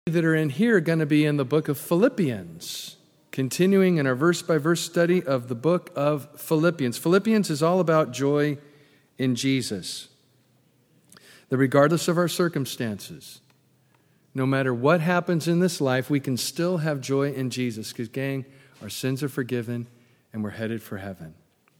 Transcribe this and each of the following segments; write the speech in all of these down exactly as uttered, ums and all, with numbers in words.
that are in here are going to be in the book of Philippians, continuing in our verse-by-verse study of the book of Philippians. Philippians is all about joy in Jesus. That regardless of our circumstances, no matter what happens in this life, we can still have joy in Jesus. Because, gang, our sins are forgiven and we're headed for heaven.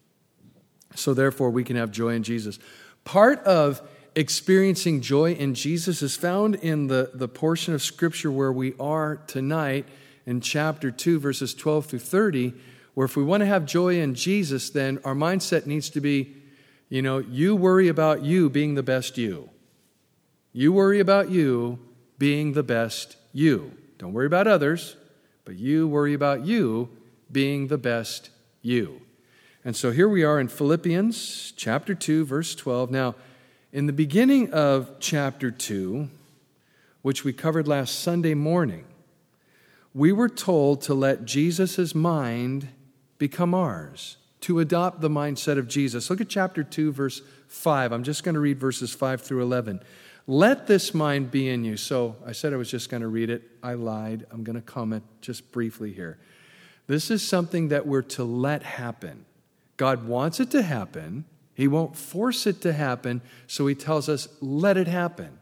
So therefore, we can have joy in Jesus. Part of experiencing joy in Jesus is found in the, the portion of Scripture where we are tonight in chapter two, verses twelve through thirty, where if we want to have joy in Jesus, then our mindset needs to be, you know, you worry about you being the best you. You worry about you being the best you. Don't worry about others, but you worry about you being the best you. And so here we are in Philippians chapter two, verse twelve. Now, in the beginning of chapter two, which we covered last Sunday morning, we were told to let Jesus' mind become ours, to adopt the mindset of Jesus. Look at chapter two, verse five. I'm just going to read verses five through eleven. Let this mind be in you. So I said I was just going to read it. I lied. I'm going to comment just briefly here. This is something that we're to let happen. God wants it to happen. He won't force it to happen, so he tells us, let it happen.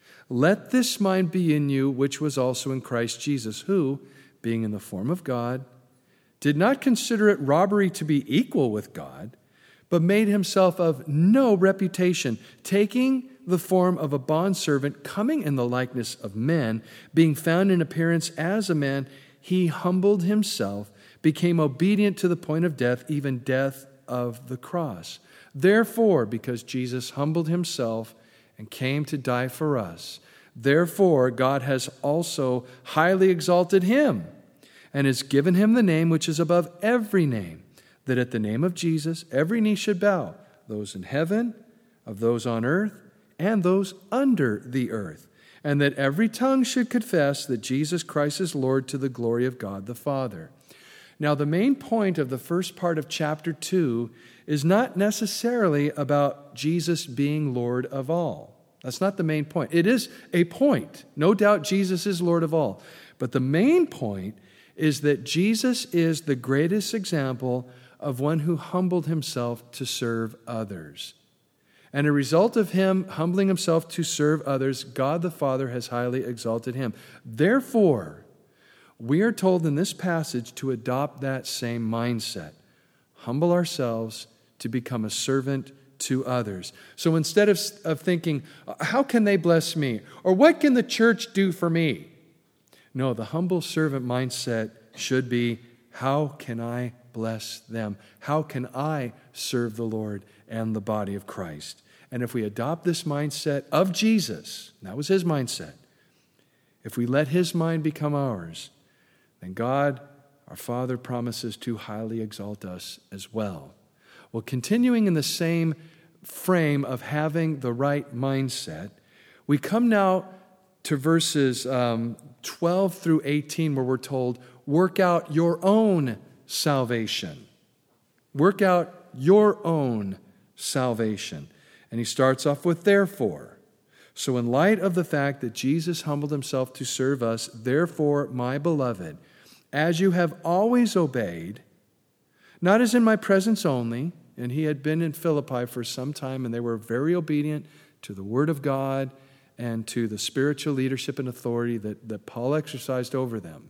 Let this mind be in you, which was also in Christ Jesus, who, being in the form of God, did not consider it robbery to be equal with God, but made himself of no reputation, taking the form of a bondservant, coming in the likeness of men, being found in appearance as a man, he humbled himself, became obedient to the point of death, even death of the cross. Therefore, because Jesus humbled himself and came to die for us, therefore God has also highly exalted him and has given him the name which is above every name, that at the name of Jesus every knee should bow, those in heaven, of those on earth, and those under the earth, and that every tongue should confess that Jesus Christ is Lord, to the glory of God the Father. Now, the main point of the first part of chapter two is not necessarily about Jesus being Lord of all. That's not the main point. It is a point. No doubt Jesus is Lord of all. But the main point is that Jesus is the greatest example of one who humbled himself to serve others. And a result of him humbling himself to serve others, God the Father has highly exalted him. Therefore, we are told in this passage to adopt that same mindset. Humble ourselves to become a servant to others. So instead of, of thinking, how can they bless me? Or what can the church do for me? No, the humble servant mindset should be, how can I bless them? How can I serve the Lord and the body of Christ? And if we adopt this mindset of Jesus, that was his mindset, if we let his mind become ours, then God, our Father, promises to highly exalt us as well. Well, continuing in the same frame of having the right mindset, we come now to verses um, twelve through eighteen, where we're told, work out your own salvation. Work out your own salvation. And he starts off with therefore. So in light of the fact that Jesus humbled himself to serve us, therefore, my beloved, as you have always obeyed, not as in my presence only, and he had been in Philippi for some time, and they were very obedient to the word of God and to the spiritual leadership and authority that, that Paul exercised over them.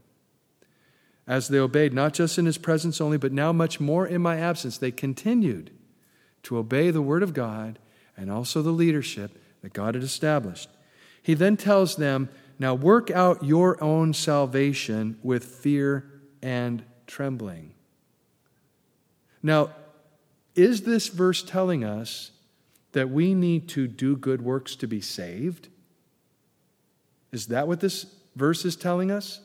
As they obeyed, not just in his presence only, but now much more in my absence, they continued to obey the word of God and also the leadership that God had established. He then tells them, now work out your own salvation with fear and trembling. Now, is this verse telling us that we need to do good works to be saved? Is that what this verse is telling us?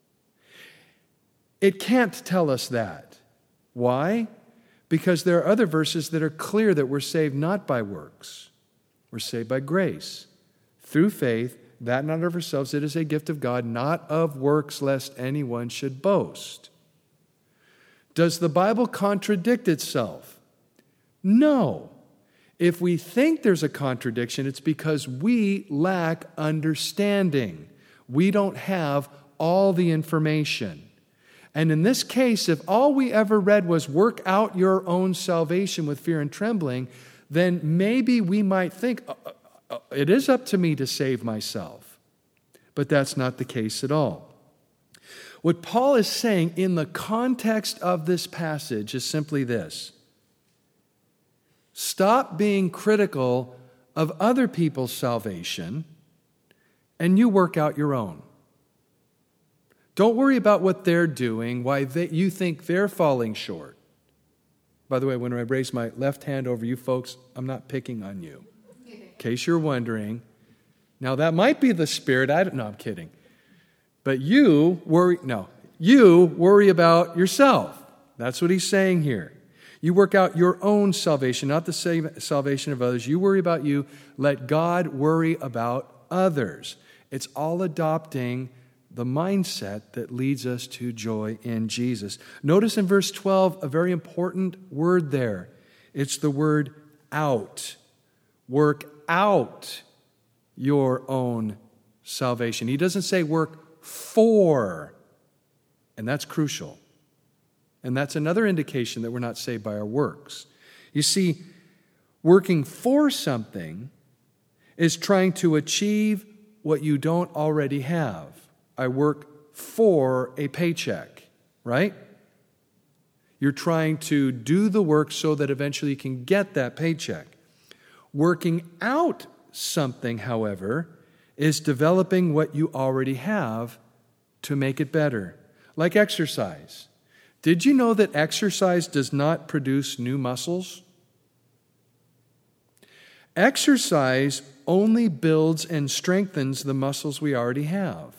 It can't tell us that. Why? Because there are other verses that are clear that we're saved not by works. We're saved by grace, through faith, that not of ourselves, it is a gift of God, not of works, lest anyone should boast. Does the Bible contradict itself? No. If we think there's a contradiction, it's because we lack understanding. We don't have all the information. And in this case, if all we ever read was work out your own salvation with fear and trembling, then maybe we might think, uh, uh, it is up to me to save myself. But that's not the case at all. What Paul is saying in the context of this passage is simply this. Stop being critical of other people's salvation, and you work out your own. Don't worry about what they're doing, why they, you think they're falling short. By the way, when I raise my left hand over you folks, I'm not picking on you. In case you're wondering. Now, that might be the Spirit. I don't know, I'm kidding. But you worry, no, you worry about yourself. That's what he's saying here. You work out your own salvation, not the salvation of others. You worry about you. Let God worry about others. It's all adopting the mindset that leads us to joy in Jesus. Notice in verse twelve a very important word there. It's the word out. Work out your own salvation. He doesn't say work for, and that's crucial. And that's another indication that we're not saved by our works. You see, working for something is trying to achieve what you don't already have. I work for a paycheck, right? You're trying to do the work so that eventually you can get that paycheck. Working out something, however, is developing what you already have to make it better. Like exercise. Did you know that exercise does not produce new muscles? Exercise only builds and strengthens the muscles we already have.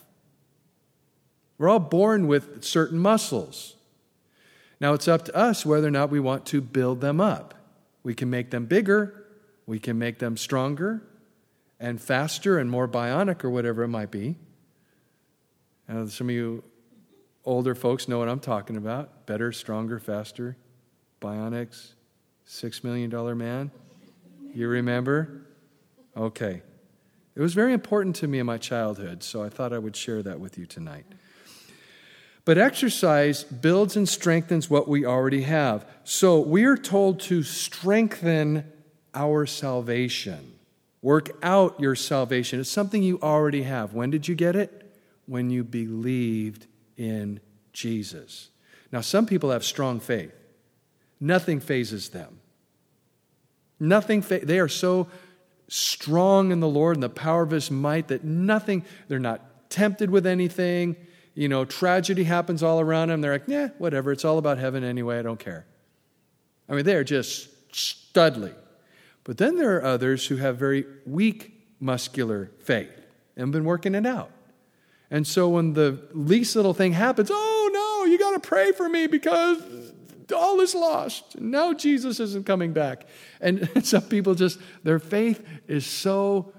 We're all born with certain muscles. Now it's up to us whether or not we want to build them up. We can make them bigger, we can make them stronger and faster and more bionic or whatever it might be. Now, some of you older folks know what I'm talking about. Better, stronger, faster, bionics, six million dollar man. You remember? Okay. It was very important to me in my childhood, so I thought I would share that with you tonight. But exercise builds and strengthens what we already have. So we are told to strengthen our salvation. Work out your salvation. It's something you already have. When did you get it? When you believed in Jesus. Now, some people have strong faith. Nothing phases them. Nothing. Fa- they are so strong in the Lord and the power of His might that nothing, they're not tempted with anything. You know, tragedy happens all around them. They're like, yeah, whatever. It's all about heaven anyway. I don't care. I mean, they're just studly. But then there are others who have very weak muscular faith and have been working it out. And so when the least little thing happens, oh no, you got to pray for me because all is lost. Now Jesus isn't coming back. And some people just, their faith is so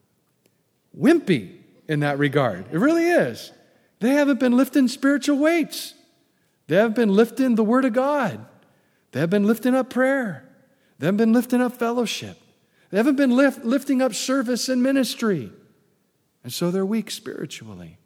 wimpy in that regard. It really is. They haven't been lifting spiritual weights. They haven't been lifting the Word of God. They haven't been lifting up prayer. They haven't been lifting up fellowship. They haven't been lift, lifting up service and ministry. And so they're weak spiritually.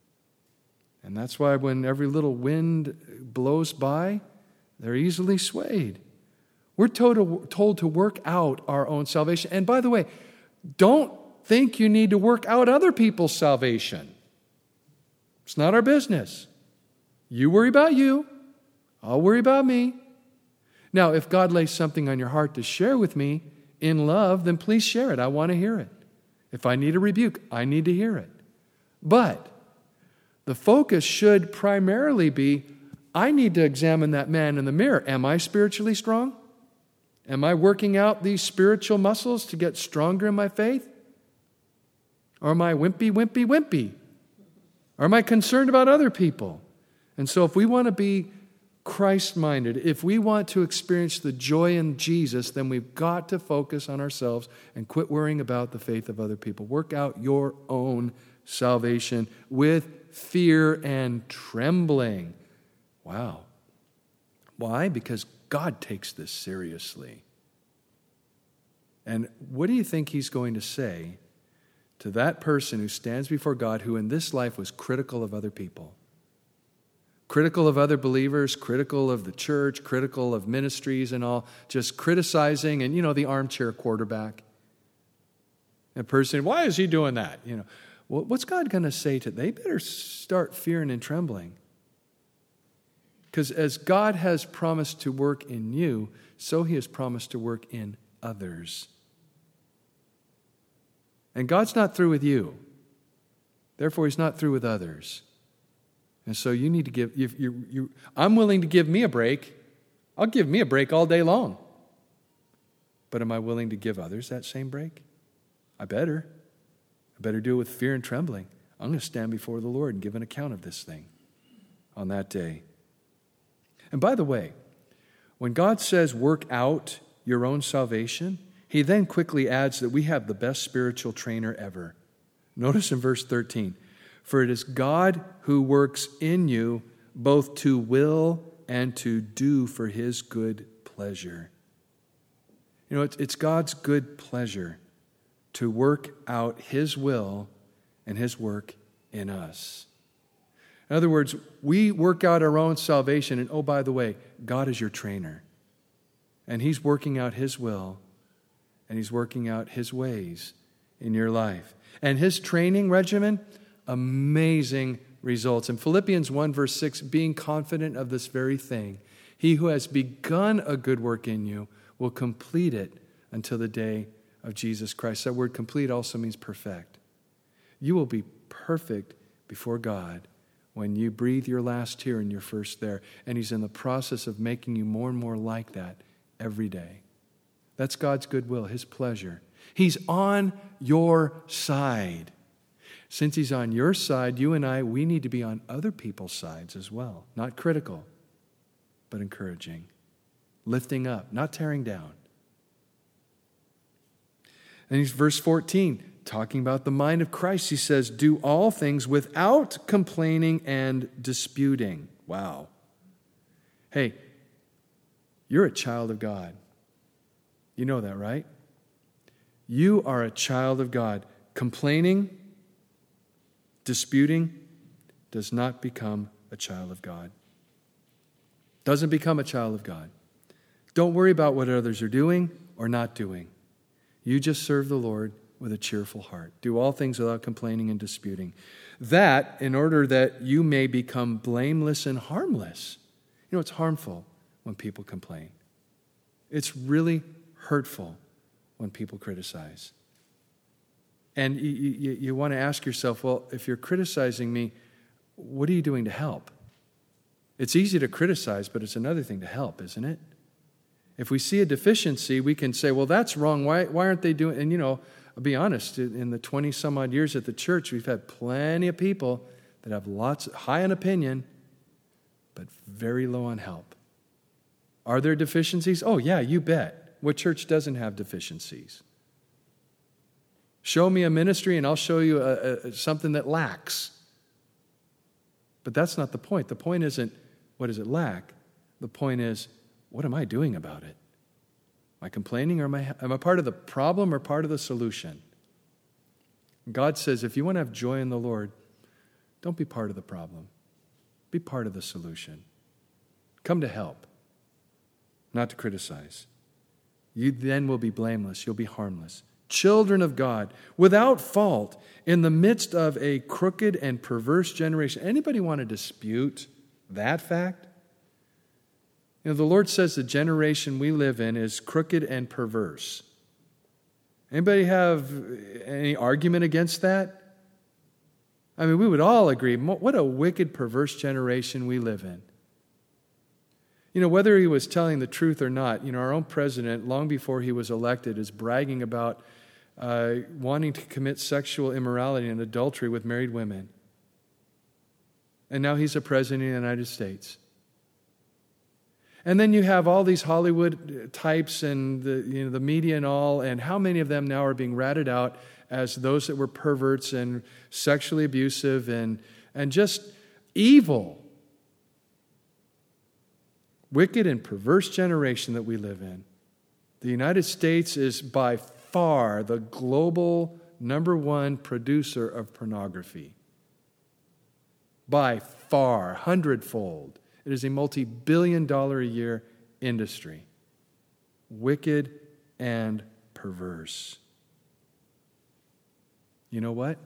And that's why when every little wind blows by, they're easily swayed. We're told to, told to work out our own salvation. And by the way, don't think you need to work out other people's salvation. It's not our business. You worry about you. I'll worry about me. Now, if God lays something on your heart to share with me in love, then please share it. I want to hear it. If I need a rebuke, I need to hear it. But the focus should primarily be, I need to examine that man in the mirror. Am I spiritually strong? Am I working out these spiritual muscles to get stronger in my faith? Or am I wimpy, wimpy, wimpy? Or am I concerned about other people? And so if we want to be Christ-minded, if we want to experience the joy in Jesus, then we've got to focus on ourselves and quit worrying about the faith of other people. Work out your own salvation with fear and trembling. Wow. Why? Because God takes this seriously. And what do you think He's going to say to that person who stands before God who in this life was critical of other people. Critical of other believers, critical of the church, critical of ministries and all, just criticizing and, you know, the armchair quarterback. A person, why is he doing that? You know, well, what's God going to say to them? They better start fearing and trembling. Because as God has promised to work in you, so he has promised to work in others. And God's not through with you. Therefore, he's not through with others. And so you need to give, you, you, you, I'm willing to give me a break. I'll give me a break all day long. But am I willing to give others that same break? I better. I better do it with fear and trembling. I'm going to stand before the Lord and give an account of this thing on that day. And by the way, when God says work out your own salvation, he then quickly adds that we have the best spiritual trainer ever. Notice in verse thirteen, for it is God who works in you both to will and to do for his good pleasure. You know, it's, it's God's good pleasure to work out his will and his work in us. In other words, we work out our own salvation, and oh, by the way, God is your trainer. And he's working out his will, and he's working out his ways in your life. And his training regimen, amazing results. In Philippians one, verse six, being confident of this very thing, he who has begun a good work in you will complete it until the day of Jesus Christ. That word complete also means perfect. You will be perfect before God when you breathe your last here and you're first there. And he's in the process of making you more and more like that every day. That's God's goodwill, his pleasure. He's on your side. Since he's on your side, you and I, we need to be on other people's sides as well. Not critical, but encouraging. Lifting up, not tearing down. And he's verse fourteen, talking about the mind of Christ. He says, do all things without complaining and disputing. Wow. Hey, you're a child of God. You know that, right? You are a child of God. Complaining, disputing, does not become a child of God. Doesn't become a child of God. Don't worry about what others are doing or not doing. You just serve the Lord with a cheerful heart. Do all things without complaining and disputing. That, in order that you may become blameless and harmless. You know, it's harmful when people complain. It's really hurtful when people criticize. And you, you, you want to ask yourself, well, if you're criticizing me, what are you doing to help? It's easy to criticize, but it's another thing to help, isn't it? If we see a deficiency, we can say, well, that's wrong. Why, why aren't they doing it? And, you know, I'll be honest, in the twenty-some odd years at the church, we've had plenty of people that have lots, high on opinion, but very low on help. Are there deficiencies? Oh, yeah, you bet. What church doesn't have deficiencies? Show me a ministry and I'll show you a, a, something that lacks. But that's not the point. The point isn't, what does it lack? The point is, what am I doing about it? Am I complaining or am I, am I part of the problem or part of the solution? God says, if you want to have joy in the Lord, don't be part of the problem. Be part of the solution. Come to help, not to criticize. You then will be blameless. You'll be harmless. Children of God, without fault, in the midst of a crooked and perverse generation. Anybody want to dispute that fact? You know, the Lord says the generation we live in is crooked and perverse. Anybody have any argument against that? I mean, we would all agree, what a wicked, perverse generation we live in. You know, whether he was telling the truth or not, you know, our own president, long before he was elected, is bragging about uh, wanting to commit sexual immorality and adultery with married women. And now he's a president of the United States. And then you have all these Hollywood types and the, you know, the media and all, and how many of them now are being ratted out as those that were perverts and sexually abusive and, and just evil. Wicked and perverse generation that we live in. The United States is by far the global number one producer of pornography. By far, hundredfold. It is a multi-billion dollar a year industry. Wicked and perverse. You know what?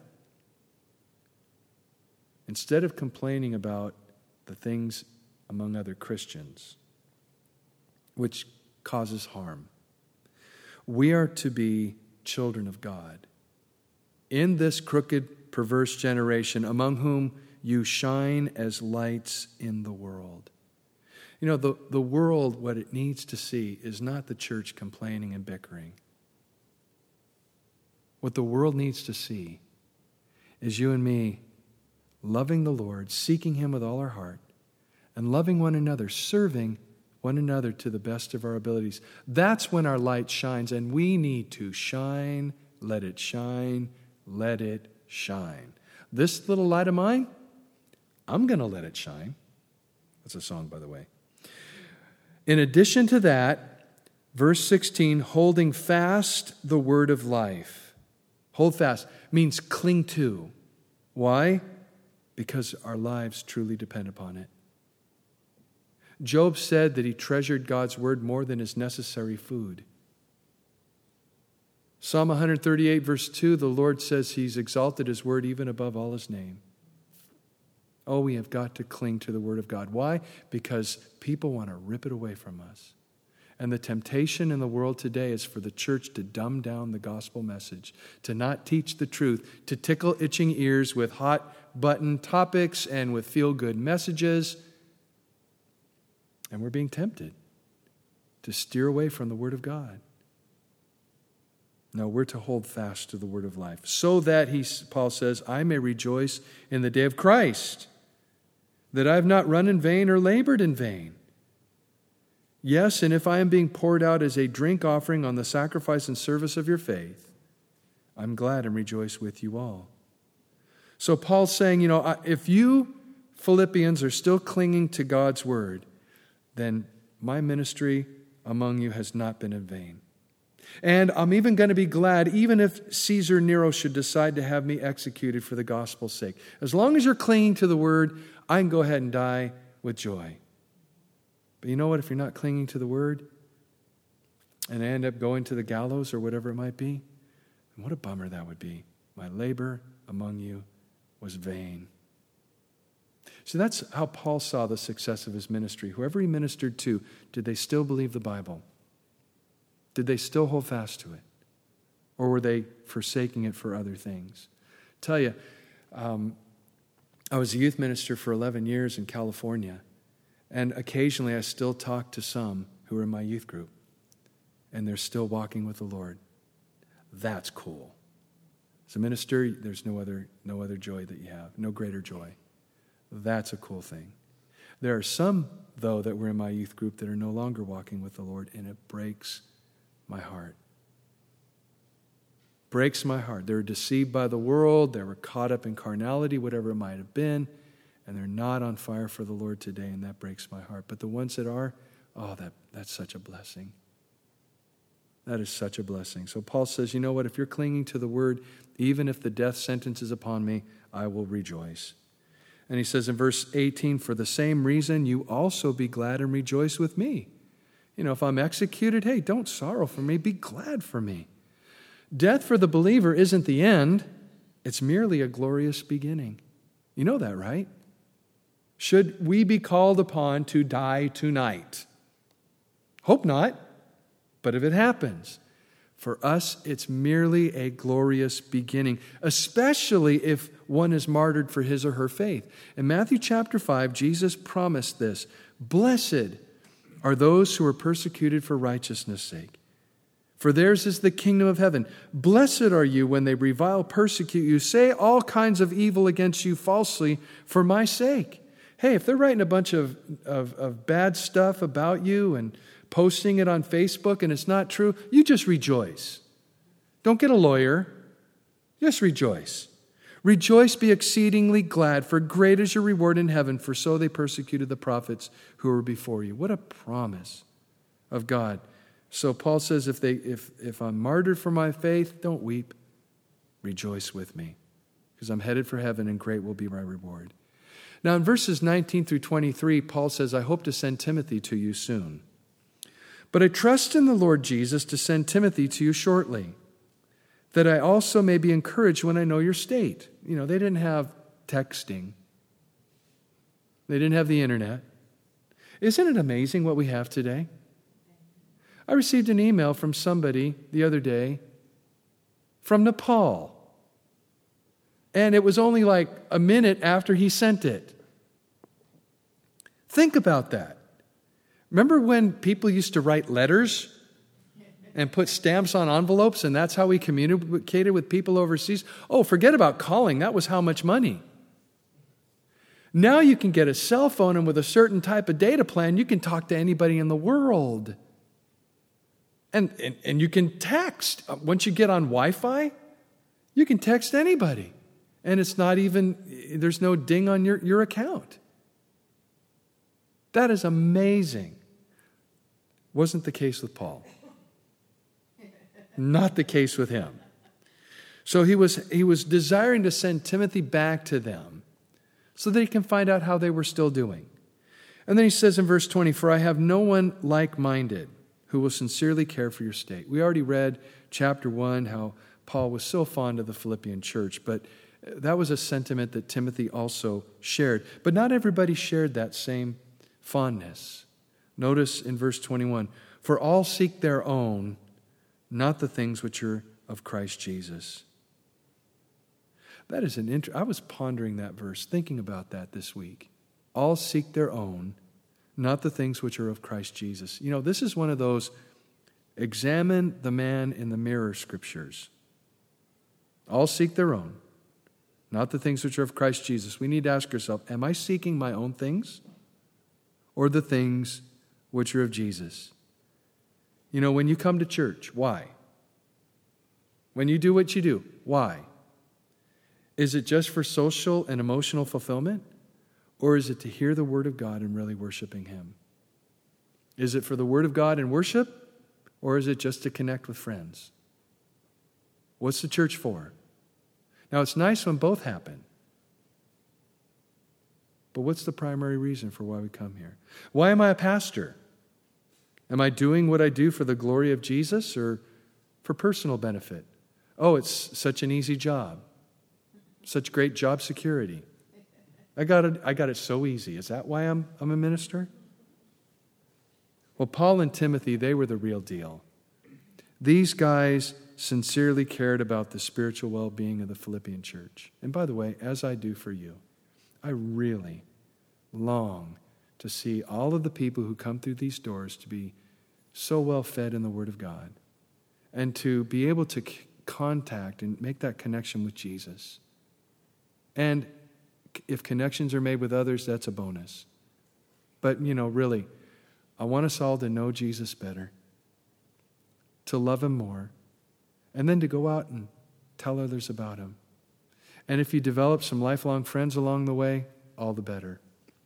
Instead of complaining about the things among other Christians, which causes harm, we are to be children of God. In this crooked, perverse generation, among whom you shine as lights in the world. You know, the, the world, what it needs to see is not the church complaining and bickering. What the world needs to see is you and me loving the Lord, seeking Him with all our heart, and loving one another, serving one another to the best of our abilities. That's when our light shines, and we need to shine, let it shine, let it shine. This little light of mine, I'm going to let it shine. That's a song, by the way. In addition to that, verse sixteen, holding fast the word of life. Hold fast means cling to. Why? Because our lives truly depend upon it. Job said that he treasured God's word more than his necessary food. Psalm one thirty-eight, verse two, the Lord says He's exalted His word even above all His name. Oh, we have got to cling to the word of God. Why? Because people want to rip it away from us. And the temptation in the world today is for the church to dumb down the gospel message, to not teach the truth, to tickle itching ears with hot button topics and with feel-good messages. And we're being tempted to steer away from the word of God. No, we're to hold fast to the word of life, so that, he, Paul says, I may rejoice in the day of Christ, that I have not run in vain or labored in vain. Yes, and if I am being poured out as a drink offering on the sacrifice and service of your faith, I'm glad and rejoice with you all. So Paul's saying, you know, if you Philippians are still clinging to God's word, then my ministry among you has not been in vain. And I'm even going to be glad, even if Caesar Nero should decide to have me executed for the gospel's sake. As long as you're clinging to the word, I can go ahead and die with joy. But you know what? If you're not clinging to the word, and I end up going to the gallows or whatever it might be, what a bummer that would be. My labor among you was vain. So that's how Paul saw the success of his ministry. Whoever he ministered to, did they still believe the Bible? Did they still hold fast to it? Or were they forsaking it for other things? I tell you, um, I was a youth minister for eleven years in California, and occasionally I still talk to some who are in my youth group, and they're still walking with the Lord. That's cool. As a minister, there's no other, no other joy that you have, no greater joy. That's a cool thing. There are some, though, that were in my youth group that are no longer walking with the Lord, and it breaks my heart. Breaks my heart. They were deceived by the world. They were caught up in carnality, whatever it might have been, and they're not on fire for the Lord today, and that breaks my heart. But the ones that are, oh, that, that's such a blessing. That is such a blessing. So Paul says, you know what? If you're clinging to the word, even if the death sentence is upon me, I will rejoice. And he says in verse eighteen, for the same reason, you also be glad and rejoice with me. You know, if I'm executed, hey, don't sorrow for me. Be glad for me. Death for the believer isn't the end. It's merely a glorious beginning. You know that, right? Should we be called upon to die tonight? Hope not. But if it happens, for us, it's merely a glorious beginning, especially if one is martyred for his or her faith. In Matthew chapter five, Jesus promised this, blessed are those who are persecuted for righteousness' sake, for theirs is the kingdom of heaven. Blessed are you when they revile, persecute you, say all kinds of evil against you falsely for my sake. Hey, if they're writing a bunch of, of, of bad stuff about you and posting it on Facebook and it's not true, you just rejoice. Don't get a lawyer. Just rejoice. Rejoice, be exceedingly glad, for great is your reward in heaven, for so they persecuted the prophets who were before you. What a promise of God. So Paul says, if they if if I'm martyred for my faith, don't weep. rejoice with me, because I'm headed for heaven and great will be my reward. Now in verses nineteen through twenty-three, Paul says, I hope to send Timothy to you soon. But I trust in the Lord Jesus to send Timothy to you shortly, that I also may be encouraged when I know your state. You know, they didn't have texting. They didn't have the internet. Isn't it amazing what we have today? I received an email from somebody the other day from Nepal. And it was only like a minute after he sent it. Think about that. Remember when people used to write letters and put stamps on envelopes, and that's how we communicated with people overseas? Oh, forget about calling. That was how much money. Now you can get a cell phone, and with a certain type of data plan, you can talk to anybody in the world. And, and, and you can text. Once you get on Wi-Fi, you can text anybody. And it's not even, there's no ding on your, your account. That is amazing. Wasn't the case with Paul. Not the case with him. So he was, he was desiring to send Timothy back to them so that he can find out how they were still doing. And then he says in verse twenty, for I have no one like-minded who will sincerely care for your state. We already read chapter one, how Paul was so fond of the Philippian church, but that was a sentiment that Timothy also shared. But not everybody shared that same fondness. Notice in verse twenty-one, for all seek their own, not the things which are of Christ Jesus. That is an int- I was pondering that verse, thinking about that this week. All seek their own, not the things which are of Christ Jesus. You know, this is one of those examine the man in the mirror scriptures. All seek their own, not the things which are of Christ Jesus. We need to ask ourselves, am I seeking my own things or the things which are of Jesus? You know, when you come to church, why? When you do what you do, why? Is it just for social and emotional fulfillment? Or is it to hear the Word of God and really worshiping Him? Is it for the Word of God and worship? Or is it just to connect with friends? What's the church for? Now, it's nice when both happen. But what's the primary reason for why we come here? Why am I a pastor? Am I doing what I do for the glory of Jesus or for personal benefit? Oh, it's such an easy job. Such great job security. I got it, I got it so easy. Is that why I'm, I'm a minister? Well, Paul and Timothy, they were the real deal. These guys sincerely cared about the spiritual well-being of the Philippian church. And by the way, as I do for you, I really long to see all of the people who come through these doors to be so well fed in the Word of God and to be able to c- contact and make that connection with Jesus. And if connections are made with others, that's a bonus. But, you know, really, I want us all to know Jesus better, to love Him more, and then to go out and tell others about Him. And if you develop some lifelong friends along the way, all the better.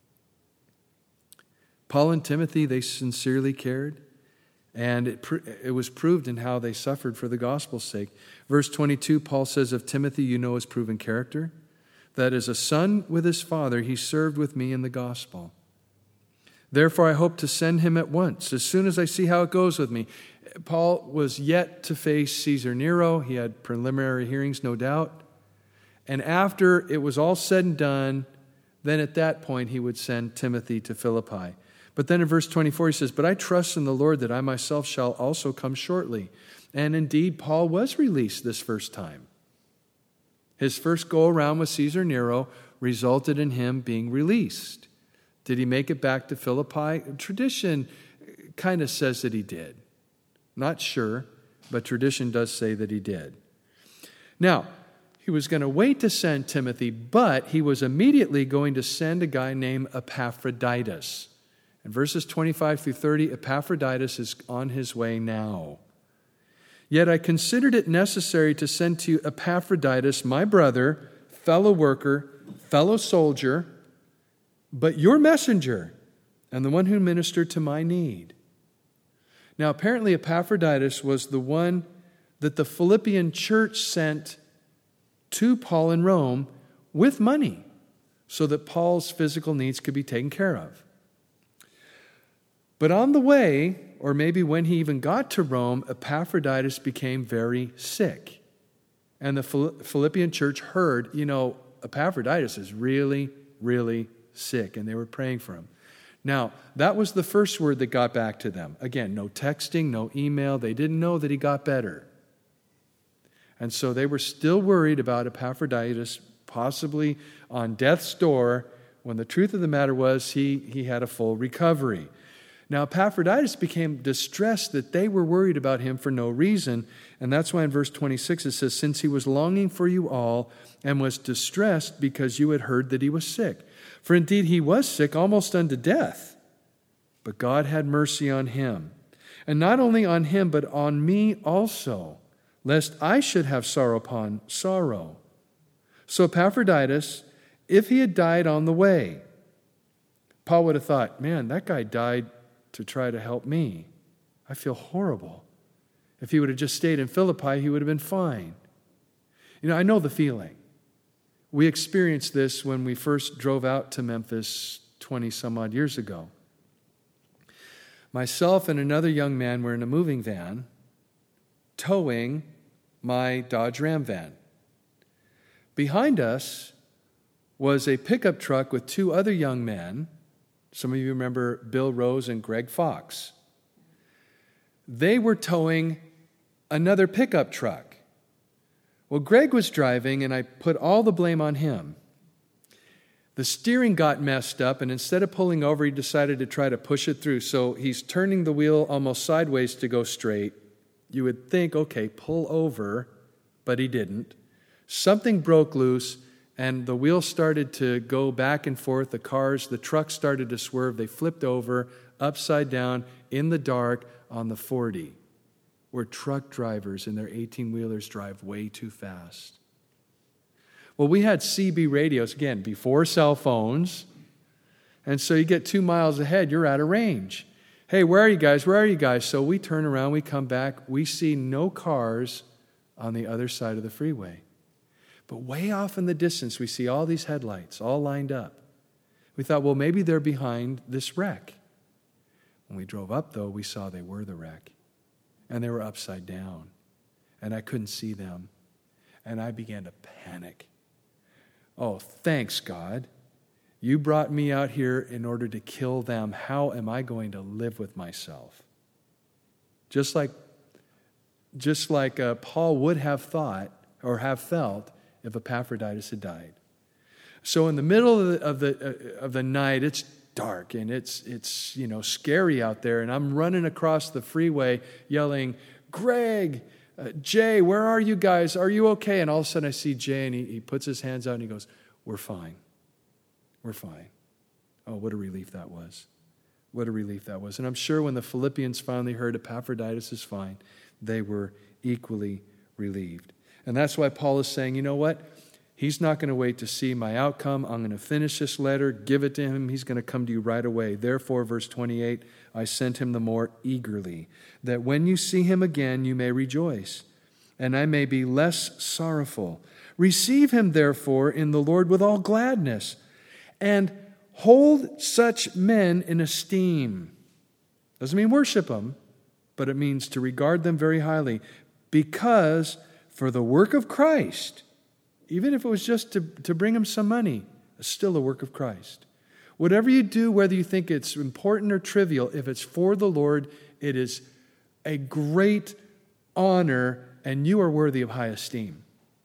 Paul and Timothy, they sincerely cared, and it, pr- it was proved in how they suffered for the gospel's sake. Verse twenty-two, Paul says of Timothy, you know his proven character, that as a son with his father, he served with me in the gospel. Therefore, I hope to send him at once, as soon as I see how it goes with me. Paul was yet to face Caesar Nero. He had preliminary hearings, no doubt. And after it was all said and done, then at that point he would send Timothy to Philippi. But then in verse twenty-four he says, but I trust in the Lord that I myself shall also come shortly. And indeed, Paul was released this first time. His first go-around with Caesar Nero resulted in him being released. Did he make it back to Philippi? Tradition kind of says that he did. Not sure, but tradition does say that he did. Now, he was going to wait to send Timothy, but he was immediately going to send a guy named Epaphroditus. In verses twenty-five through thirty, Epaphroditus is on his way now. Yet I considered it necessary to send to you Epaphroditus, my brother, fellow worker, fellow soldier, but your messenger, and the one who ministered to my need. Now, apparently Epaphroditus was the one that the Philippian church sent to Paul in Rome with money so that Paul's physical needs could be taken care of. But on the way, or maybe when he even got to Rome, Epaphroditus became very sick. And the Philippian church heard, you know, Epaphroditus is really, really sick, and they were praying for him. Now, that was the first word that got back to them. Again, no texting, no email. They didn't know that he got better. And so they were still worried about Epaphroditus possibly on death's door, when the truth of the matter was he, he had a full recovery. Now, Epaphroditus became distressed that they were worried about him for no reason. And that's why in verse twenty-six it says, since he was longing for you all and was distressed because you had heard that he was sick. For indeed he was sick almost unto death. But God had mercy on him. And not only on him, but on me also, lest I should have sorrow upon sorrow. So Epaphroditus, if he had died on the way, Paul would have thought, man, that guy died to try to help me. I feel horrible. If he would have just stayed in Philippi, he would have been fine. You know, I know the feeling. We experienced this when we first drove out to Memphis twenty some odd years ago. Myself and another young man were in a moving van towing my Dodge Ram van. Behind us was a pickup truck with two other young men. Some of you remember Bill Rose and Greg Fox. They were towing another pickup truck. Well, Greg was driving, and I put all the blame on him. The steering got messed up, and instead of pulling over, he decided to try to push it through. So he's turning the wheel almost sideways to go straight. You would think, okay, pull over, but he didn't. Something broke loose, and the wheel started to go back and forth. The cars, the truck started to swerve. They flipped over, upside down, in the dark, on the forty, where truck drivers in their eighteen-wheelers drive way too fast. Well, we had C B radios, again, before cell phones. And so you get two miles ahead, you're out of range. Hey, where are you guys? Where are you guys? So we turn around, we come back. We see no cars on the other side of the freeway. But way off in the distance, we see all these headlights all lined up. We thought, well, maybe they're behind this wreck. When we drove up, though, we saw they were the wreck. And they were upside down. And I couldn't see them. And I began to panic. Oh, thanks, God. You brought me out here in order to kill them. How am I going to live with myself? Just like, just like uh, Paul would have thought or have felt if Epaphroditus had died. So in the middle of the, of the, uh, of the night, it's dark and it's, it's you know, scary out there. And I'm running across the freeway yelling, Greg, uh, Jay, where are you guys? Are you okay? And all of a sudden I see Jay and he, he puts his hands out and he goes, we're fine. We're fine. Oh, what a relief that was. What a relief that was. And I'm sure when the Philippians finally heard Epaphroditus is fine, they were equally relieved. And that's why Paul is saying, you know what? He's not going to wait to see my outcome. I'm going to finish this letter, give it to him. He's going to come to you right away. Therefore, verse twenty-eight, I sent him the more eagerly, that when you see him again, you may rejoice, and I may be less sorrowful. Receive him, therefore, in the Lord with all gladness, and hold such men in esteem. Doesn't mean worship them, but it means to regard them very highly, because for the work of Christ, even if it was just to, to bring him some money, it's still a work of Christ. Whatever you do, whether you think it's important or trivial, if it's for the Lord, it is a great honor, and you are worthy of high esteem.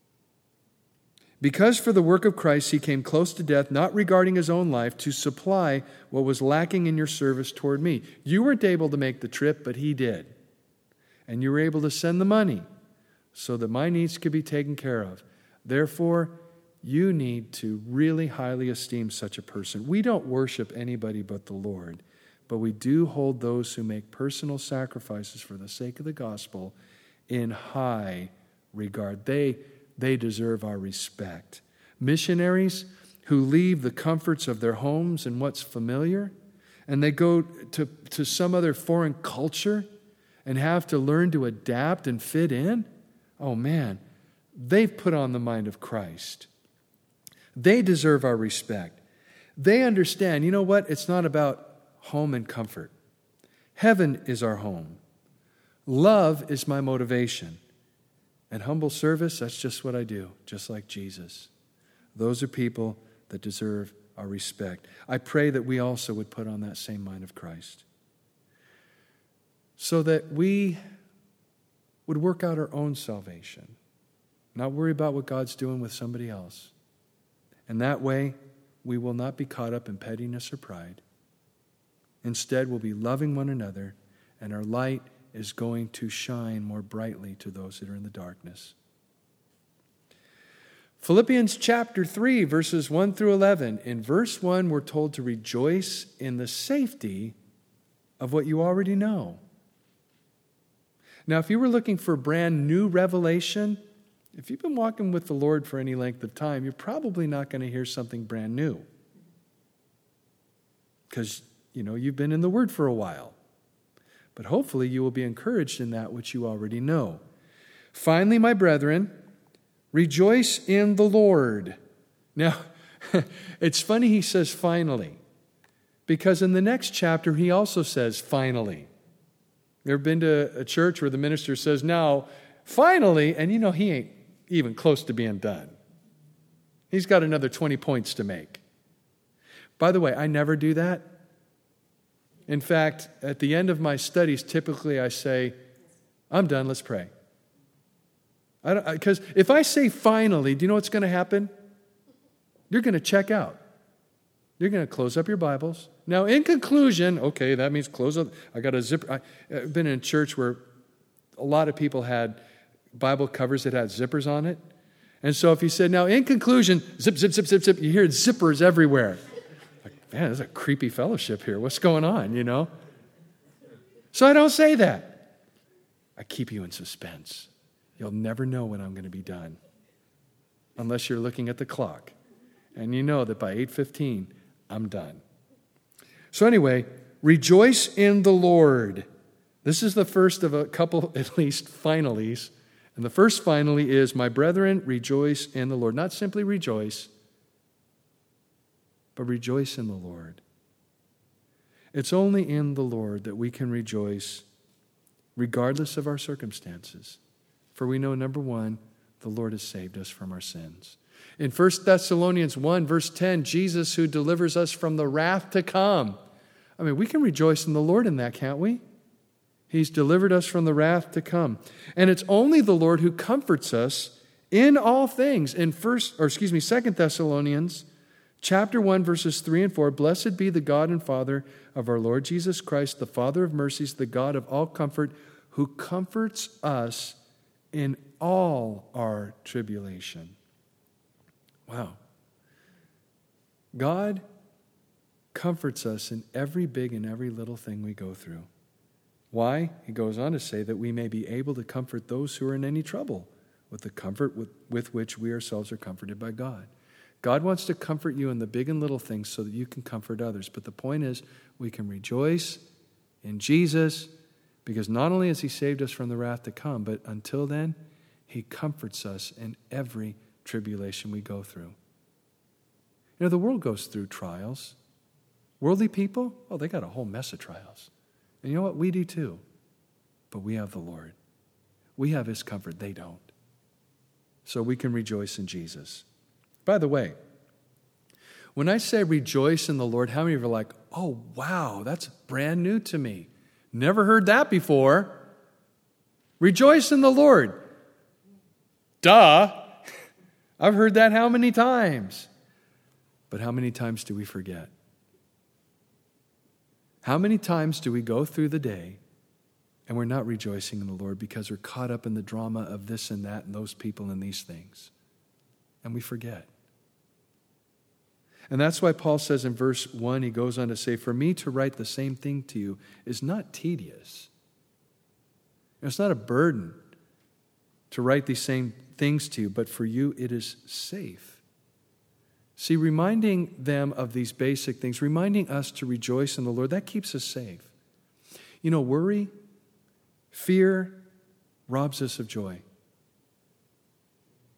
Because for the work of Christ he came close to death, not regarding his own life, to supply what was lacking in your service toward me. You weren't able to make the trip, but he did. And you were able to send the money so that my needs could be taken care of. Therefore, you need to really highly esteem such a person. We don't worship anybody but the Lord, but we do hold those who make personal sacrifices for the sake of the gospel in high regard. They, they deserve our respect. Missionaries who leave the comforts of their homes and what's familiar, and they go to, to some other foreign culture and have to learn to adapt and fit in. Oh man, They've put on the mind of Christ. They deserve our respect. They understand, you know what? It's not about home and comfort. Heaven is our home. Love is my motivation. And humble service, that's just what I do, just like Jesus. Those are people that deserve our respect. I pray that we also would put on that same mind of Christ, so that we would work out our own salvation, not worry about what God's doing with somebody else. And that way, we will not be caught up in pettiness or pride. Instead, we'll be loving one another, and our light is going to shine more brightly to those that are in the darkness. Philippians chapter three, verses one through eleven. In verse one, we're told to rejoice in the safety of what you already know. Now, if you were looking for brand new revelation, if you've been walking with the Lord for any length of time, you're probably not going to hear something brand new. Because, you know, you've been in the Word for a while. But hopefully you will be encouraged in that which you already know. Finally, my brethren, rejoice in the Lord. Now, it's funny he says finally, because in the next chapter he also says finally. You ever been to a church where the minister says, now, finally, and you know he ain't even close to being done. He's got another twenty points to make. By the way, I never do that. In fact, at the end of my studies, typically I say, I'm done, let's pray. Because if I say finally, do you know what's going to happen? You're going to check out. You're going to close up your Bibles. Now, in conclusion, okay, that means close up. I got a zipper. I, I've been in a church where a lot of people had Bible covers that had zippers on it. And so if you said, now, in conclusion, zip, zip, zip, zip, zip, you hear zippers everywhere. Man, there's a creepy fellowship here. What's going on, you know? So I don't say that. I keep you in suspense. You'll never know when I'm going to be done unless you're looking at the clock. And you know that by eight fifteen, I'm done. So anyway, rejoice in the Lord. This is the first of a couple, at least, finalies. And the first finally is, my brethren, rejoice in the Lord. Not simply rejoice, but rejoice in the Lord. It's only in the Lord that we can rejoice regardless of our circumstances. For we know, number one, the Lord has saved us from our sins. In First Thessalonians one, verse ten, Jesus who delivers us from the wrath to come. I mean, we can rejoice in the Lord in that, can't we? He's delivered us from the wrath to come. And it's only the Lord who comforts us in all things. In first, or excuse me, Second Thessalonians chapter one, verses three and four, blessed be the God and Father of our Lord Jesus Christ, the Father of mercies, the God of all comfort, who comforts us in all our tribulation. Wow. God comforts us in every big and every little thing we go through. Why? He goes on to say that we may be able to comfort those who are in any trouble with the comfort with, with which we ourselves are comforted by God. God wants to comfort you in the big and little things so that you can comfort others. But the point is, we can rejoice in Jesus because not only has He saved us from the wrath to come, but until then, He comforts us in every tribulation we go through. You know, the world goes through trials. Worldly people, oh, they got a whole mess of trials. And you know what? We do too. But we have the Lord. We have His comfort. They don't. So we can rejoice in Jesus. By the way, when I say rejoice in the Lord, how many of you are like, oh, wow, that's brand new to me. Never heard that before. Rejoice in the Lord. Duh. I've heard that how many times? But how many times do we forget? How many times do we go through the day and we're not rejoicing in the Lord because we're caught up in the drama of this and that and those people and these things? And we forget. And that's why Paul says in verse one, he goes on to say, for me to write the same thing to you is not tedious. It's not a burden to write these same things to you, but for you it is safe. See, reminding them of these basic things, reminding us to rejoice in the Lord, that keeps us safe. You know, worry, fear robs us of joy.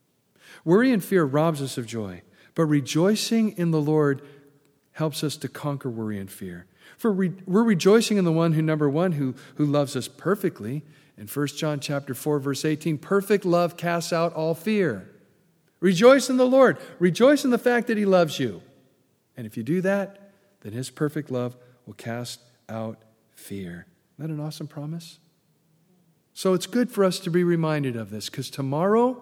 Worry and fear robs us of joy, but rejoicing in the Lord helps us to conquer worry and fear. For re- we're rejoicing in the one who, number one, who, who loves us perfectly. In First John chapter four, verse eighteen, perfect love casts out all fear. Rejoice in the Lord. Rejoice in the fact that he loves you. And if you do that, then his perfect love will cast out fear. Isn't that an awesome promise? So it's good for us to be reminded of this, because tomorrow,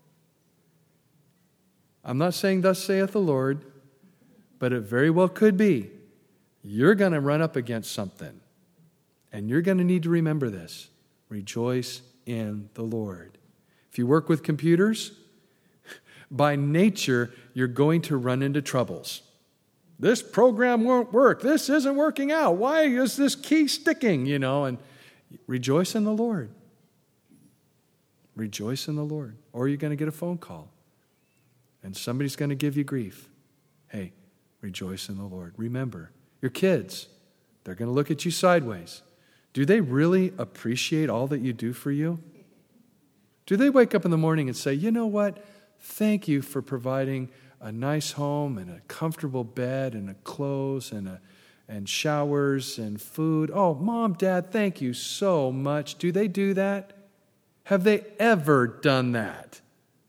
I'm not saying thus saith the Lord, but it very well could be, you're going to run up against something. And you're going to need to remember this. Rejoice in the Lord. If you work with computers, by nature, you're going to run into troubles. This program won't work. This isn't working out. Why is this key sticking? You know, and rejoice in the Lord. Rejoice in the Lord. Or you're going to get a phone call, and somebody's going to give you grief. Hey, rejoice in the Lord. Remember, your kids, they're going to look at you sideways. Do they really appreciate all that you do for you? Do they wake up in the morning and say, you know what? Thank you for providing a nice home and a comfortable bed and a clothes and a and showers and food. Oh, Mom, Dad, thank you so much. Do they do that? Have they ever done that?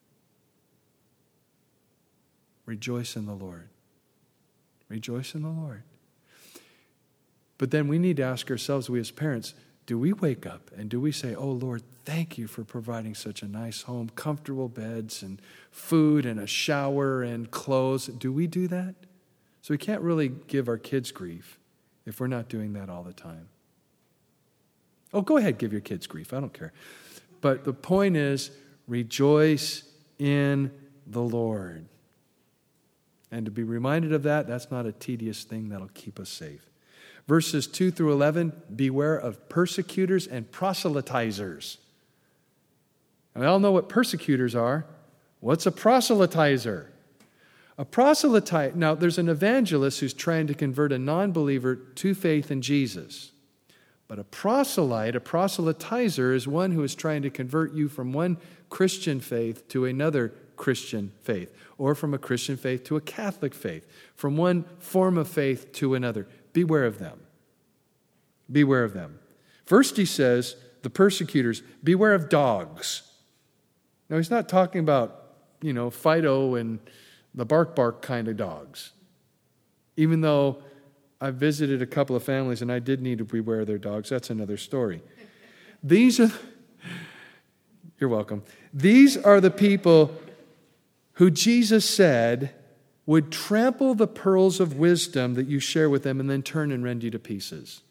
Rejoice in the Lord. Rejoice in the Lord. But then we need to ask ourselves, we as parents, do we wake up and do we say, oh, Lord, thank you for providing such a nice home, comfortable beds and food and a shower and clothes? Do we do that? So we can't really give our kids grief if we're not doing that all the time. Oh, go ahead, give your kids grief. I don't care. But the point is, rejoice in the Lord. And to be reminded of that, that's not a tedious thing that'll keep us safe. Verses two through eleven, beware of persecutors and proselytizers. And we all know what persecutors are. What's a proselytizer? A proselyte, now there's an evangelist who's trying to convert a non-believer to faith in Jesus. But a proselyte, a proselytizer, is one who is trying to convert you from one Christian faith to another Christian faith, or from a Christian faith to a Catholic faith, from one form of faith to another. Beware of them. Beware of them. First he says, the persecutors, beware of dogs. Now he's not talking about, you know, Fido and the bark bark kind of dogs. Even though I've visited a couple of families and I did need to beware of their dogs. That's another story. These are, you're welcome. These are the people who Jesus said would trample the pearls of wisdom that you share with them and then turn and rend you to pieces.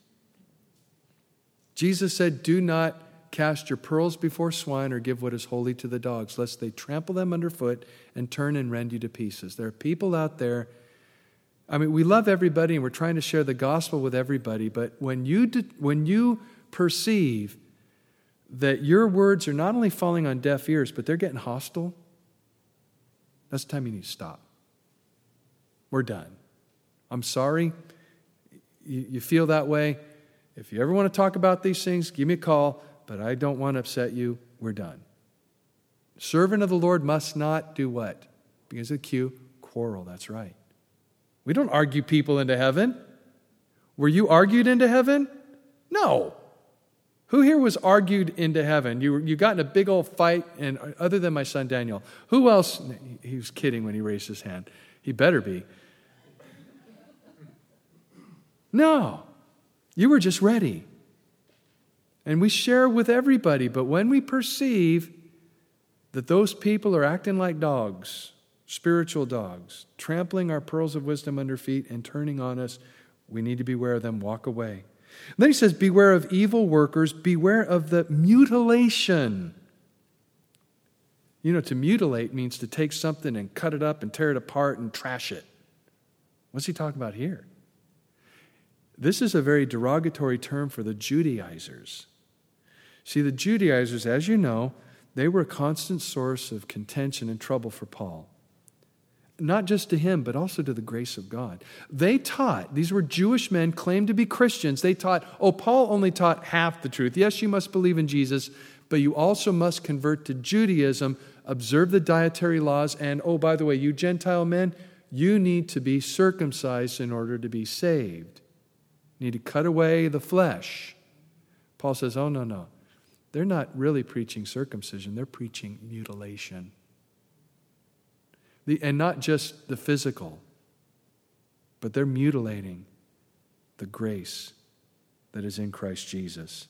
Jesus said, do not cast your pearls before swine or give what is holy to the dogs, lest they trample them underfoot and turn and rend you to pieces. There are people out there, I mean, we love everybody and we're trying to share the gospel with everybody, but when you de- when you perceive that your words are not only falling on deaf ears, but they're getting hostile, that's the time you need to stop. We're done. I'm sorry. You, you feel that way. If you ever want to talk about these things, give me a call, but I don't want to upset you. We're done. Servant of the Lord must not do what? Because of the cue, quarrel. That's right. We don't argue people into heaven. Were you argued into heaven? No. Who here was argued into heaven? You, you got in a big old fight, and other than my son Daniel, who else? He was kidding when he raised his hand. He better be. No. You were just ready. And we share with everybody, but when we perceive that those people are acting like dogs, spiritual dogs, trampling our pearls of wisdom under feet and turning on us, we need to beware of them, walk away. And then he says, beware of evil workers, beware of the mutilation. You know, to mutilate means to take something and cut it up and tear it apart and trash it. What's he talking about here? This is a very derogatory term for the Judaizers. See, the Judaizers, as you know, they were a constant source of contention and trouble for Paul. Not just to him, but also to the grace of God. They taught, these were Jewish men, claimed to be Christians. They taught, oh, Paul only taught half the truth. Yes, you must believe in Jesus, but you also must convert to Judaism observe the dietary laws, and oh, by the way, you Gentile men, you need to be circumcised in order to be saved. You need to cut away the flesh. Paul says, oh, no, no. They're not really preaching circumcision. They're preaching mutilation. The, and not just the physical, but they're mutilating the grace that is in Christ Jesus.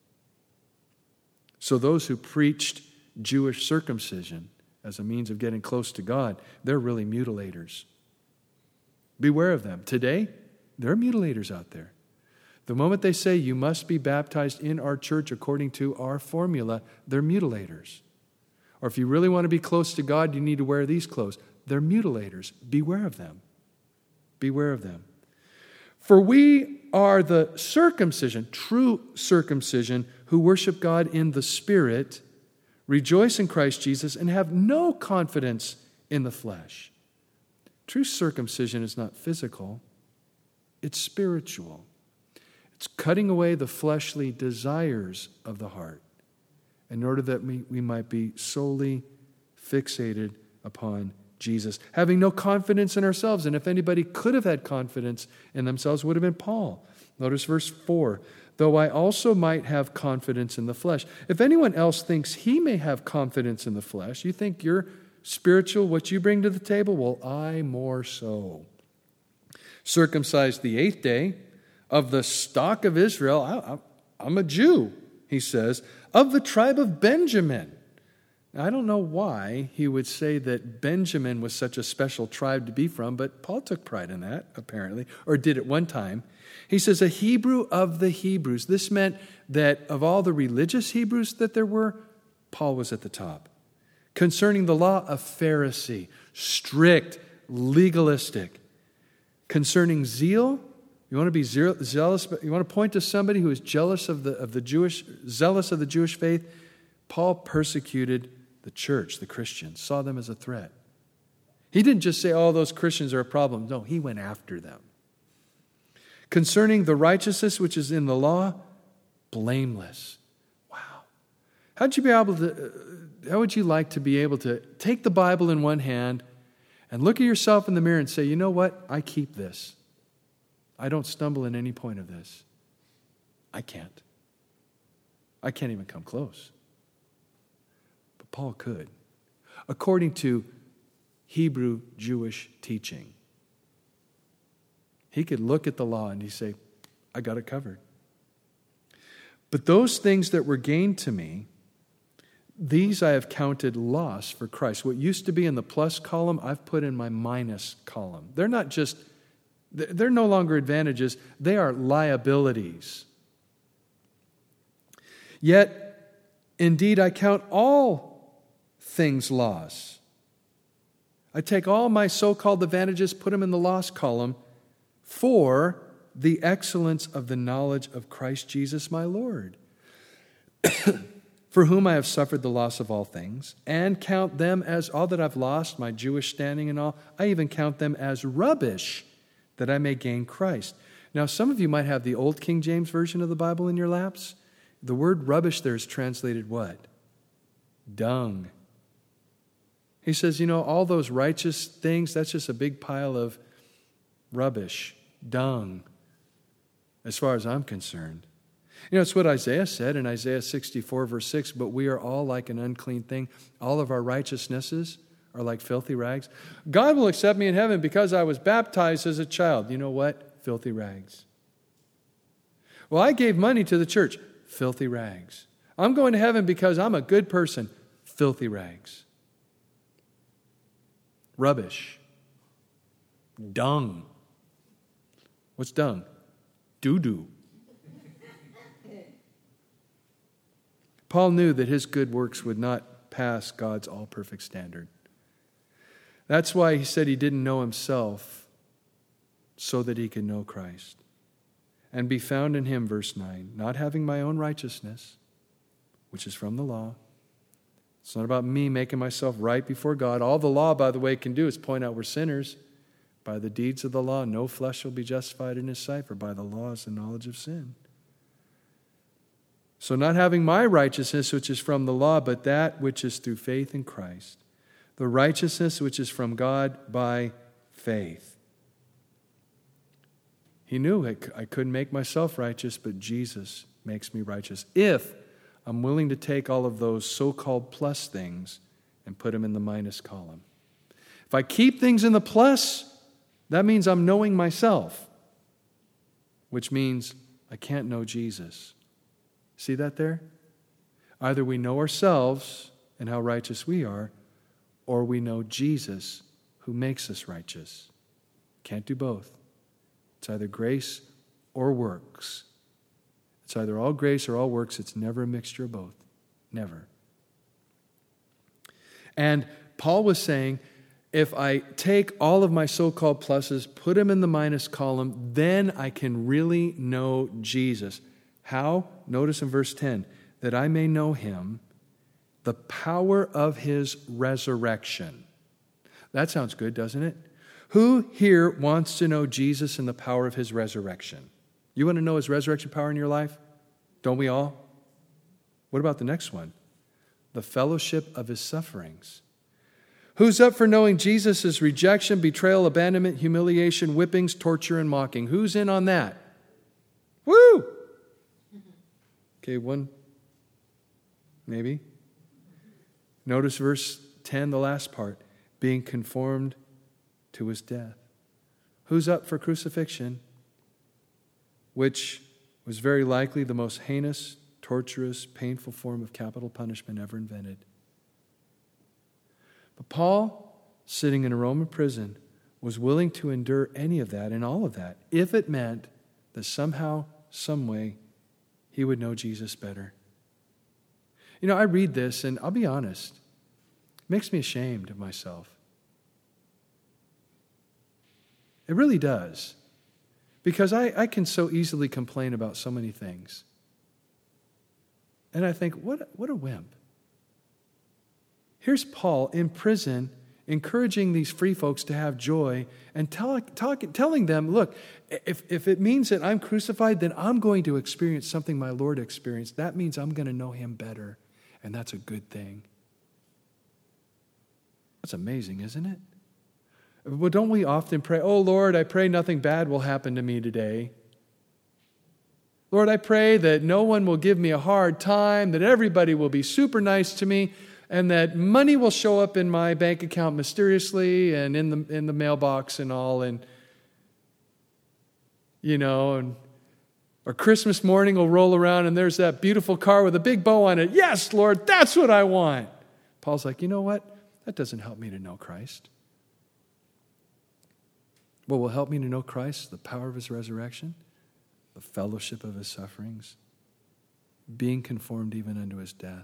So those who preached Jewish circumcision as a means of getting close to God, they're really mutilators. Beware of them. Today, there are mutilators out there. The moment they say you must be baptized in our church according to our formula, they're mutilators. Or if you really want to be close to God, you need to wear these clothes. They're mutilators. Beware of them. Beware of them. For we are the circumcision, true circumcision, who worship God in the Spirit, rejoice in Christ Jesus, and have no confidence in the flesh. True circumcision is not physical, it's spiritual. It's cutting away the fleshly desires of the heart in order that we, we might be solely fixated upon Jesus, having no confidence in ourselves. And if anybody could have had confidence in themselves, it would have been Paul. Notice verse four. Though I also might have confidence in the flesh. If anyone else thinks he may have confidence in the flesh, you think you're spiritual, what you bring to the table? Well, I more so. Circumcised the eighth day, of the stock of Israel, I, I'm a Jew, he says, of the tribe of Benjamin. Now, I don't know why he would say that Benjamin was such a special tribe to be from, but Paul took pride in that, apparently, or did at one time. He says, a Hebrew of the Hebrews. This meant that of all the religious Hebrews that there were, Paul was at the top. Concerning the law, a Pharisee, strict, legalistic. Concerning zeal, you want to be zealous, but you want to point to somebody who is jealous of the of the Jewish, zealous of the Jewish faith. Paul persecuted the church, the Christians, saw them as a threat. He didn't just say, oh, those Christians are a problem. No, he went after them. Concerning the righteousness which is in the law, blameless. Wow. How'd you be able to, how would you like to be able to take the Bible in one hand and look at yourself in the mirror and say, you know what? I keep this. I don't stumble in any point of this. I can't. I can't even come close. But Paul could, according to Hebrew Jewish teaching. He could look at the law and he'd say, I got it covered. But those things that were gained to me, these I have counted loss for Christ. What used to be in the plus column, I've put in my minus column. They're not just They're no longer advantages, they are liabilities. Yet, indeed, I count all things loss. I take all my so-called advantages, put them in the loss column, for the excellence of the knowledge of Christ Jesus my Lord, for whom I have suffered the loss of all things, and count them as all that I've lost, my Jewish standing and all, I even count them as rubbish, that I may gain Christ. Now, some of you might have the old King James Version of the Bible in your laps. The word rubbish there is translated what? Dung. He says, you know, all those righteous things, that's just a big pile of rubbish, dung, as far as I'm concerned. You know, it's what Isaiah said in Isaiah sixty-four, verse six, but we are all like an unclean thing. All of our righteousnesses are like filthy rags. God will accept me in heaven because I was baptized as a child. You know what? Filthy rags. Well, I gave money to the church. Filthy rags. I'm going to heaven because I'm a good person. Filthy rags. Rubbish. Dung. What's dung? Doo-doo. Paul knew that his good works would not pass God's all-perfect standard. That's why he said he didn't know himself so that he could know Christ and be found in him, verse nine, not having my own righteousness, which is from the law. It's not about me making myself right before God. All the law, by the way, can do is point out we're sinners. By the deeds of the law, no flesh shall be justified in his sight, for by the law is the knowledge of sin. So not having my righteousness, which is from the law, but that which is through faith in Christ, the righteousness which is from God by faith. He knew I couldn't make myself righteous, but Jesus makes me righteous if I'm willing to take all of those so-called plus things and put them in the minus column. If I keep things in the plus, that means I'm knowing myself, which means I can't know Jesus. See that there? Either we know ourselves and how righteous we are, or we know Jesus who makes us righteous. Can't do both. It's either grace or works. It's either all grace or all works. It's never a mixture of both. Never. And Paul was saying, if I take all of my so-called pluses, put them in the minus column, then I can really know Jesus. How? Notice in verse ten, that I may know him, the power of his resurrection. That sounds good, doesn't it? Who here wants to know Jesus and the power of his resurrection? You want to know his resurrection power in your life? Don't we all? What about the next one? The fellowship of his sufferings. Who's up for knowing Jesus' rejection, betrayal, abandonment, humiliation, whippings, torture, and mocking? Who's in on that? Woo! Okay, one, maybe. Notice verse ten, the last part. Being conformed to his death. Who's up for crucifixion? Which was very likely the most heinous, torturous, painful form of capital punishment ever invented. But Paul, sitting in a Roman prison, was willing to endure any of that and all of that if it meant that somehow, some way, he would know Jesus better. You know, I read this and I'll be honest, it makes me ashamed of myself. It really does. Because I, I can so easily complain about so many things. And I think, what, what a wimp. Here's Paul in prison encouraging these free folks to have joy and tell, tell, telling them, look, if, if it means that I'm crucified, then I'm going to experience something my Lord experienced. That means I'm going to know him better, and that's a good thing. That's amazing, isn't it? Well, don't we often pray, oh, Lord, I pray nothing bad will happen to me today. Lord, I pray that no one will give me a hard time, that everybody will be super nice to me, and that money will show up in my bank account mysteriously and in the in the mailbox and all, and you know, and or Christmas morning will roll around and there's that beautiful car with a big bow on it. Yes, Lord, that's what I want. Paul's like, you know what? That doesn't help me to know Christ. What will help me to know Christ? The power of his resurrection, the fellowship of his sufferings, being conformed even unto his death.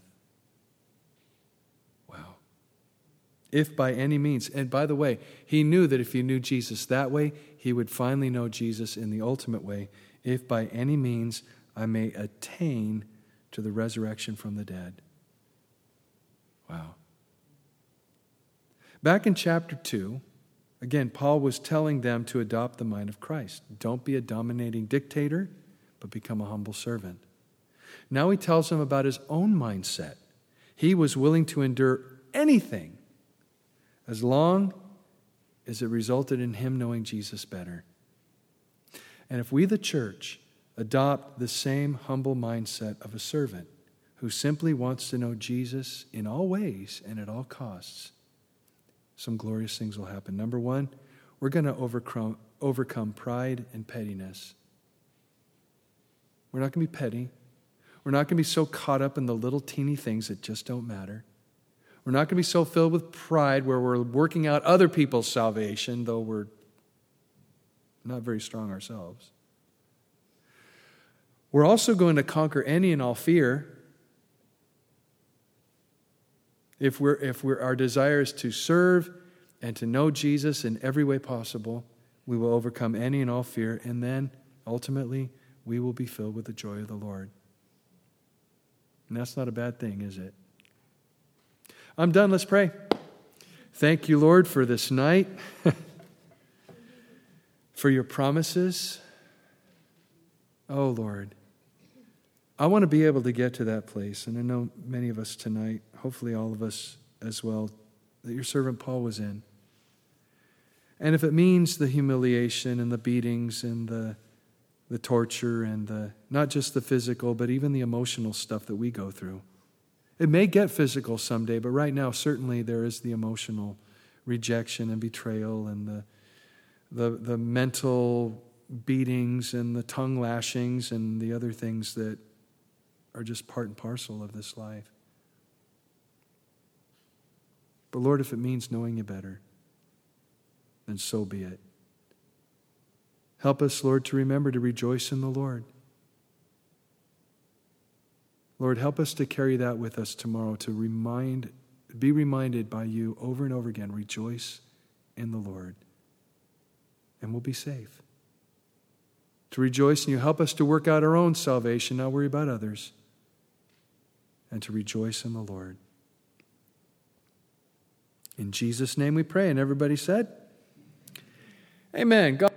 Wow. If by any means, and by the way, he knew that if he knew Jesus that way, he would finally know Jesus in the ultimate way. If by any means I may attain to the resurrection from the dead. Wow. Back in chapter two, again, Paul was telling them to adopt the mind of Christ. Don't be a dominating dictator, but become a humble servant. Now he tells them about his own mindset. He was willing to endure anything as long as it resulted in him knowing Jesus better. And if we, the church, adopt the same humble mindset of a servant who simply wants to know Jesus in all ways and at all costs, some glorious things will happen. Number one, we're going to overcome, overcome pride and pettiness. We're not going to be petty. We're not going to be so caught up in the little teeny things that just don't matter. We're not going to be so filled with pride where we're working out other people's salvation, though we're not very strong ourselves. We're also going to conquer any and all fear. If we're, if we're, our desire is to serve and to know Jesus in every way possible, we will overcome any and all fear, and then ultimately we will be filled with the joy of the Lord. And that's not a bad thing, is it? I'm done. Let's pray. Thank you, Lord, for this night, for your promises. Oh, Lord, I want to be able to get to that place, and I know many of us tonight, hopefully all of us as well, that your servant Paul was in. And if it means the humiliation and the beatings and the the torture and the not just the physical, but even the emotional stuff that we go through. It may get physical someday, but right now certainly there is the emotional rejection and betrayal and the the, the mental beatings and the tongue lashings and the other things that are just part and parcel of this life. But Lord, if it means knowing you better, then so be it. Help us, Lord, to remember to rejoice in the Lord. Lord, help us to carry that with us tomorrow, to remind, be reminded by you over and over again, rejoice in the Lord, and we'll be safe. To rejoice in you, help us to work out our own salvation, not worry about others, and to rejoice in the Lord. In Jesus' name we pray, and everybody said, amen. God